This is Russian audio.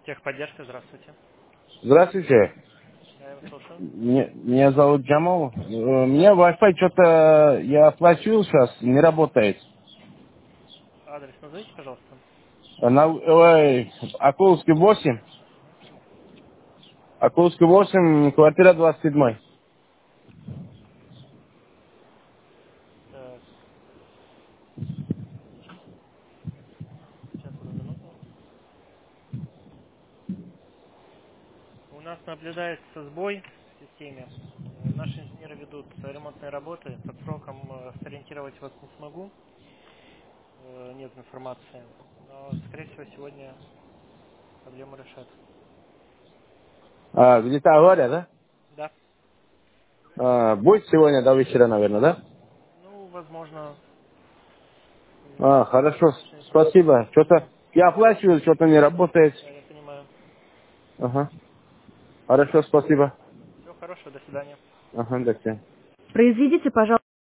Техподдержка, здравствуйте. Здравствуйте. Да, я вас слушаю. Меня зовут Джамал. У меня Wi-Fi что-то я оплатил сейчас, не работает. Адрес назовите, пожалуйста. Акулский 8. Мгм. Акулский 8, квартира 27. Так, сейчас, одну минуту. У нас наблюдается сбой в системе. Наши инженеры ведут ремонтные работы. Под сроком сориентировать вас не смогу. Нет информации. Но, скорее всего, сегодня проблему решат. Где-то авария, да? Да. Будет сегодня до вечера, наверное, да? Ну, возможно, не Хорошо, точной информации нет. спасибо. Что-то я оплачиваю, что-то не работает. Да, я понимаю. Ага. Хорошо, спасибо. Всего хорошего, до свидания. Ага, до свидания. Произведите, пожалуйста.